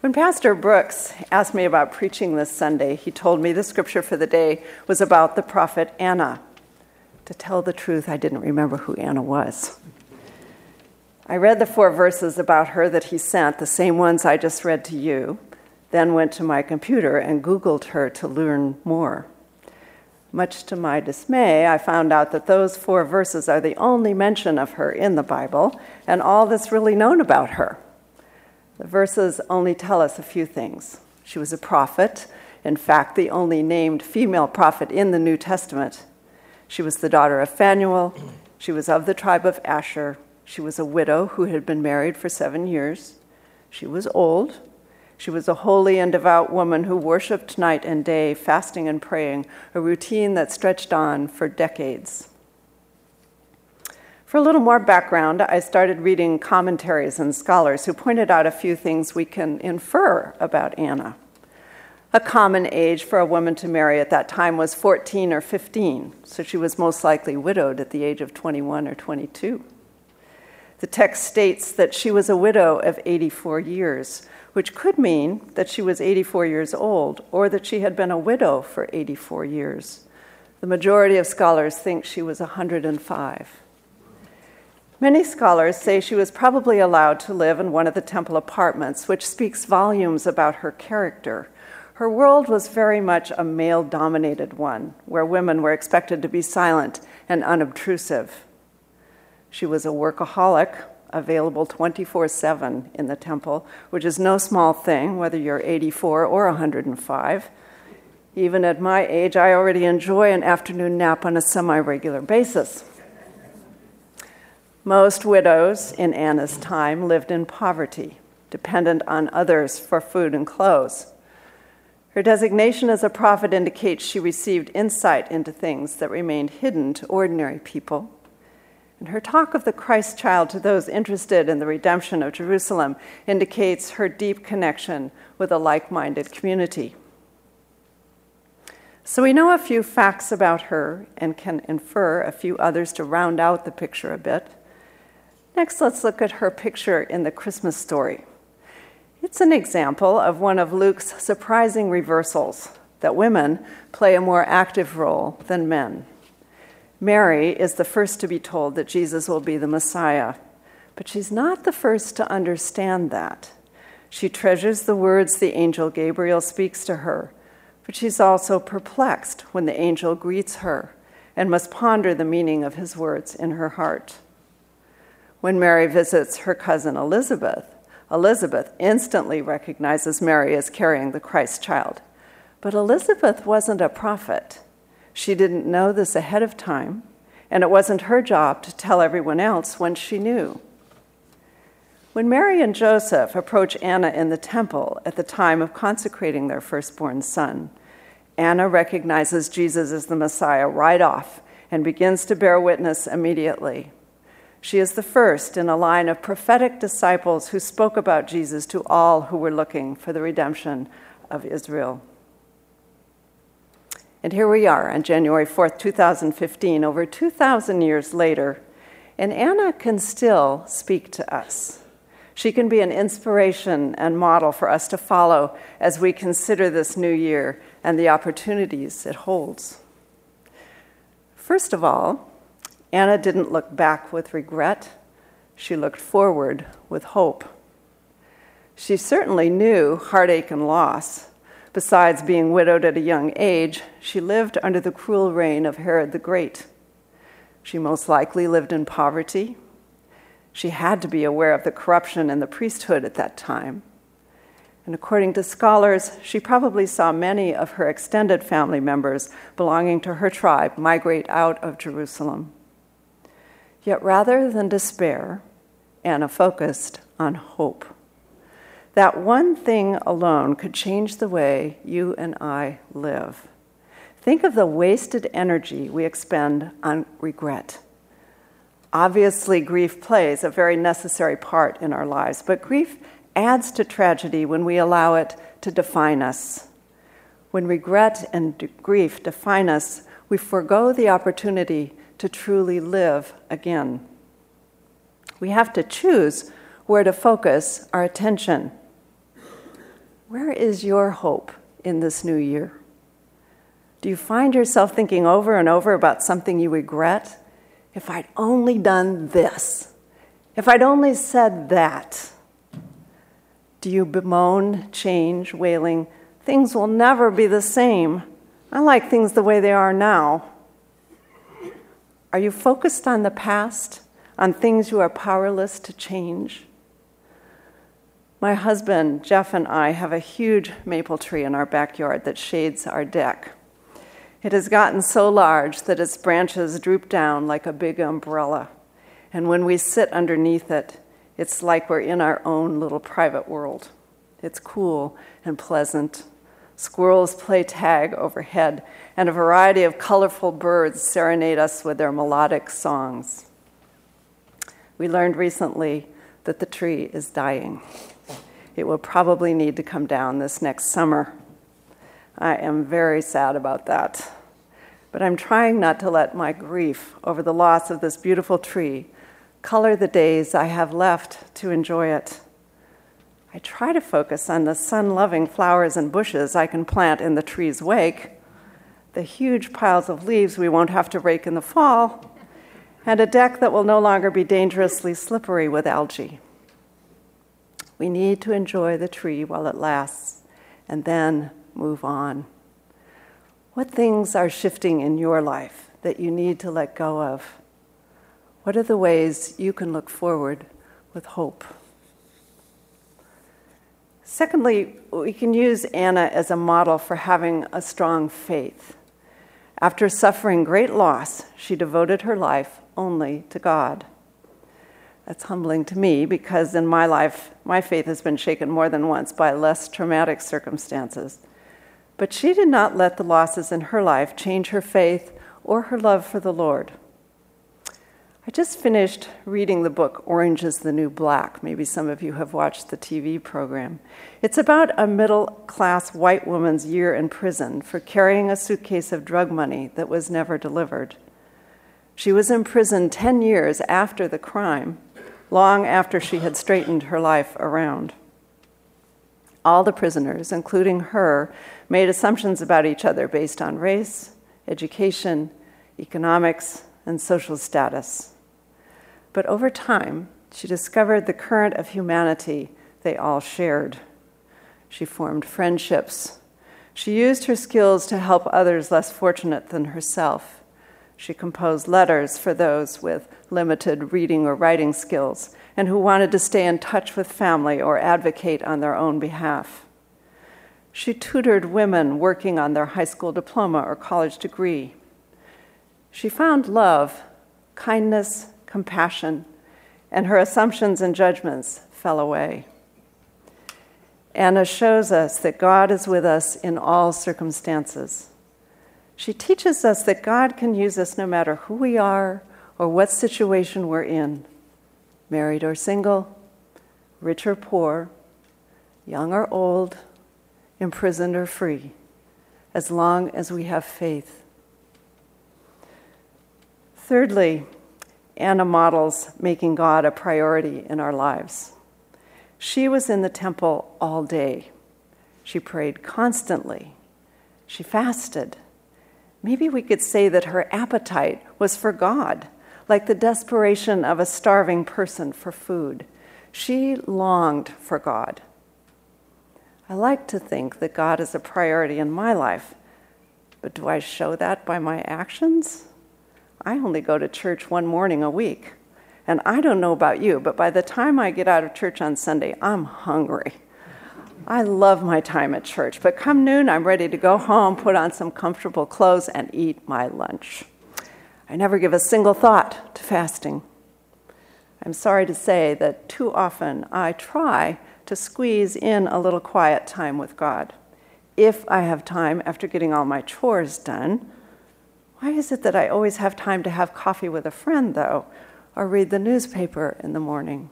When Pastor Brooks asked me about preaching this Sunday, he told me the scripture for the day was about the prophet Anna. To tell the truth, I didn't remember who Anna was. I read the 4 verses about her that he sent, the same ones I just read to you, then went to my computer and Googled her to learn more. Much to my dismay, I found out that those 4 verses are the only mention of her in the Bible and all that's really known about her. The verses only tell us a few things. She was a prophet, in fact, the only named female prophet in the New Testament. She was the daughter of Phanuel. She was of the tribe of Asher. She was a widow who had been married for 7 years. She was old. She was a holy and devout woman who worshiped night and day, fasting and praying, a routine that stretched on for decades. For a little more background, I started reading commentaries and scholars who pointed out a few things we can infer about Anna. A common age for a woman to marry at that time was 14 or 15, so she was most likely widowed at the age of 21 or 22. The text states that she was a widow of 84 years, which could mean that she was 84 years old or that she had been a widow for 84 years. The majority of scholars think she was 105. Many scholars say she was probably allowed to live in one of the temple apartments, which speaks volumes about her character. Her world was very much a male-dominated one, where women were expected to be silent and unobtrusive. She was a workaholic, available 24/7 in the temple, which is no small thing, whether you're 84 or 105. Even at my age, I already enjoy an afternoon nap on a semi-regular basis. Most widows in Anna's time lived in poverty, dependent on others for food and clothes. Her designation as a prophet indicates she received insight into things that remained hidden to ordinary people. And her talk of the Christ child to those interested in the redemption of Jerusalem indicates her deep connection with a like-minded community. So we know a few facts about her and can infer a few others to round out the picture a bit. Next, let's look at her picture in the Christmas story. It's an example of one of Luke's surprising reversals, that women play a more active role than men. Mary is the first to be told that Jesus will be the Messiah, but she's not the first to understand that. She treasures the words the angel Gabriel speaks to her, but she's also perplexed when the angel greets her and must ponder the meaning of his words in her heart. When Mary visits her cousin Elizabeth, Elizabeth instantly recognizes Mary as carrying the Christ child. But Elizabeth wasn't a prophet. She didn't know this ahead of time, and it wasn't her job to tell everyone else when she knew. When Mary and Joseph approach Anna in the temple at the time of consecrating their firstborn son, Anna recognizes Jesus as the Messiah right off and begins to bear witness immediately. She is the first in a line of prophetic disciples who spoke about Jesus to all who were looking for the redemption of Israel. And here we are on January 4th, 2015, over 2,000 years later, and Anna can still speak to us. She can be an inspiration and model for us to follow as we consider this new year and the opportunities it holds. First of all, Anna didn't look back with regret. She looked forward with hope. She certainly knew heartache and loss. Besides being widowed at a young age, she lived under the cruel reign of Herod the Great. She most likely lived in poverty. She had to be aware of the corruption in the priesthood at that time. And according to scholars, she probably saw many of her extended family members belonging to her tribe migrate out of Jerusalem. Yet rather than despair, Anna focused on hope. That one thing alone could change the way you and I live. Think of the wasted energy we expend on regret. Obviously, grief plays a very necessary part in our lives, but grief adds to tragedy when we allow it to define us. When regret and grief define us, we forego the opportunity to truly live again. We have to choose where to focus our attention. Where is your hope in this new year? Do you find yourself thinking over and over about something you regret? If I'd only done this. If I'd only said that. Do you bemoan change, wailing, things will never be the same. I like things the way they are now. Are you focused on the past, on things you are powerless to change? My husband, Jeff, and I have a huge maple tree in our backyard that shades our deck. It has gotten so large that its branches droop down like a big umbrella. And when we sit underneath it, it's like we're in our own little private world. It's cool and pleasant. Squirrels play tag overhead, and a variety of colorful birds serenade us with their melodic songs. We learned recently that the tree is dying. It will probably need to come down this next summer. I am very sad about that. But I'm trying not to let my grief over the loss of this beautiful tree color the days I have left to enjoy it. I try to focus on the sun-loving flowers and bushes I can plant in the tree's wake, the huge piles of leaves we won't have to rake in the fall, and a deck that will no longer be dangerously slippery with algae. We need to enjoy the tree while it lasts, and then move on. What things are shifting in your life that you need to let go of? What are the ways you can look forward with hope? Secondly, we can use Anna as a model for having a strong faith. After suffering great loss, she devoted her life only to God. That's humbling to me because in my life, my faith has been shaken more than once by less traumatic circumstances. But she did not let the losses in her life change her faith or her love for the Lord. I just finished reading the book Orange is the New Black. Maybe some of you have watched the TV program. It's about a middle-class white woman's year in prison for carrying a suitcase of drug money that was never delivered. She was in prison 10 years after the crime, long after she had straightened her life around. All the prisoners, including her, made assumptions about each other based on race, education, economics, and social status. But over time, she discovered the current of humanity they all shared. She formed friendships. She used her skills to help others less fortunate than herself. She composed letters for those with limited reading or writing skills and who wanted to stay in touch with family or advocate on their own behalf. She tutored women working on their high school diploma or college degree. She found love, kindness, compassion, and her assumptions and judgments fell away. Anna shows us that God is with us in all circumstances. She teaches us that God can use us no matter who we are or what situation we're in, married or single, rich or poor, young or old, imprisoned or free, as long as we have faith. Thirdly, Anna models making God a priority in our lives. She was in the temple all day. She prayed constantly. She fasted. Maybe we could say that her appetite was for God, like the desperation of a starving person for food. She longed for God. I like to think that God is a priority in my life, but do I show that by my actions? I only go to church one morning a week, and I don't know about you, but by the time I get out of church on Sunday, I'm hungry. I love my time at church, but come noon, I'm ready to go home, put on some comfortable clothes, and eat my lunch. I never give a single thought to fasting. I'm sorry to say that too often I try to squeeze in a little quiet time with God. If I have time after getting all my chores done. Why is it that I always have time to have coffee with a friend, though, or read the newspaper in the morning?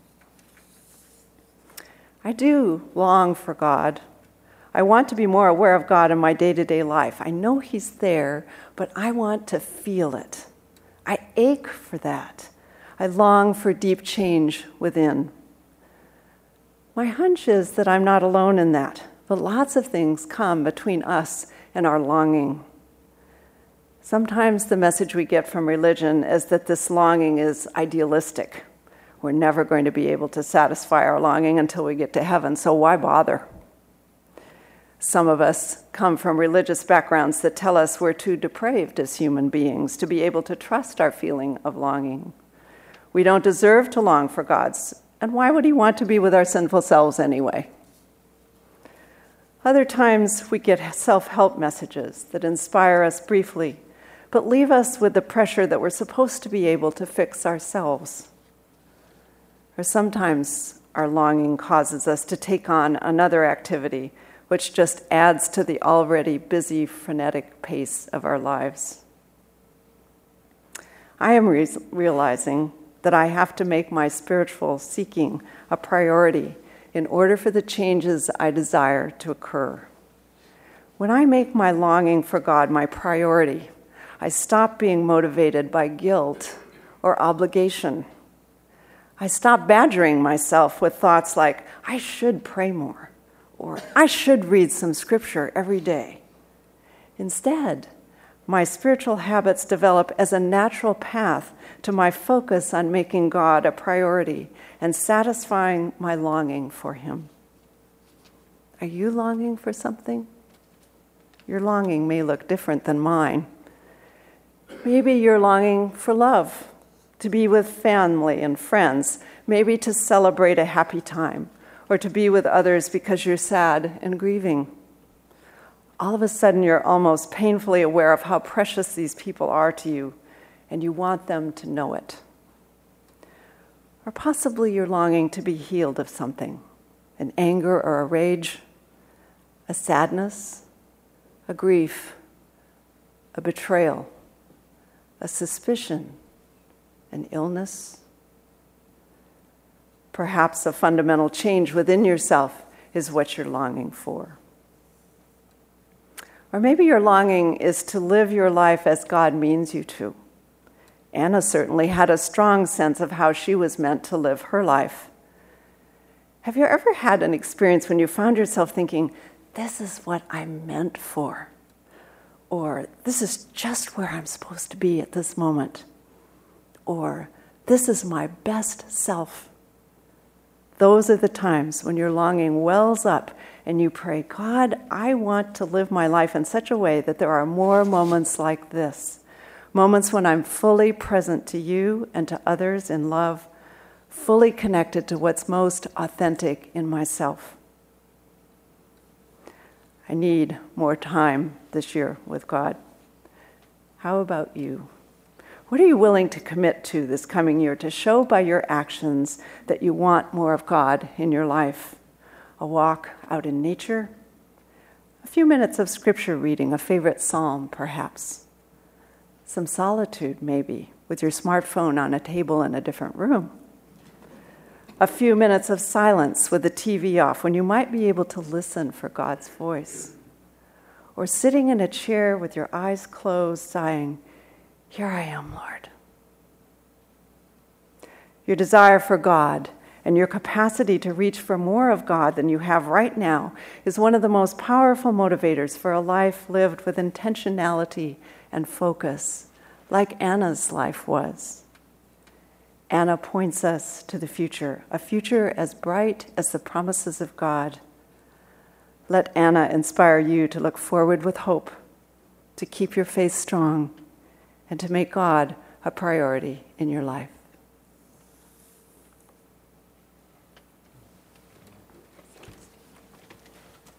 I do long for God. I want to be more aware of God in my day-to-day life. I know He's there, but I want to feel it. I ache for that. I long for deep change within. My hunch is that I'm not alone in that, but lots of things come between us and our longing. Sometimes the message we get from religion is that this longing is idealistic. We're never going to be able to satisfy our longing until we get to heaven, so why bother? Some of us come from religious backgrounds that tell us we're too depraved as human beings to be able to trust our feeling of longing. We don't deserve to long for God's, and why would He want to be with our sinful selves anyway? Other times we get self-help messages that inspire us briefly, but leave us with the pressure that we're supposed to be able to fix ourselves. Or sometimes our longing causes us to take on another activity which just adds to the already busy, frenetic pace of our lives. I am realizing that I have to make my spiritual seeking a priority in order for the changes I desire to occur. When I make my longing for God my priority, I stop being motivated by guilt or obligation. I stop badgering myself with thoughts like, I should pray more, or I should read some scripture every day. Instead, my spiritual habits develop as a natural path to my focus on making God a priority and satisfying my longing for Him. Are you longing for something? Your longing may look different than mine. Maybe you're longing for love, to be with family and friends, maybe to celebrate a happy time, or to be with others because you're sad and grieving. All of a sudden, you're almost painfully aware of how precious these people are to you, and you want them to know it. Or possibly you're longing to be healed of something, an anger or a rage, a sadness, a grief, a betrayal, a suspicion, an illness. Perhaps a fundamental change within yourself is what you're longing for. Or maybe your longing is to live your life as God means you to. Anna certainly had a strong sense of how she was meant to live her life. Have you ever had an experience when you found yourself thinking, this is what I'm meant for? Or this is just where I'm supposed to be at this moment? Or this is my best self? Those are the times when your longing wells up and you pray, God, I want to live my life in such a way that there are more moments like this. Moments when I'm fully present to you and to others in love, fully connected to what's most authentic in myself. I need more time this year with God. How about you? What are you willing to commit to this coming year to show by your actions that you want more of God in your life? A walk out in nature? A few minutes of scripture reading, a favorite psalm perhaps? Some solitude maybe, with your smartphone on a table in a different room? A few minutes of silence with the TV off when you might be able to listen for God's voice? Or sitting in a chair with your eyes closed, sighing, here I am, Lord. Your desire for God and your capacity to reach for more of God than you have right now is one of the most powerful motivators for a life lived with intentionality and focus, like Anna's life was. Anna points us to the future, a future as bright as the promises of God. Let Anna inspire you to look forward with hope, to keep your faith strong, and to make God a priority in your life.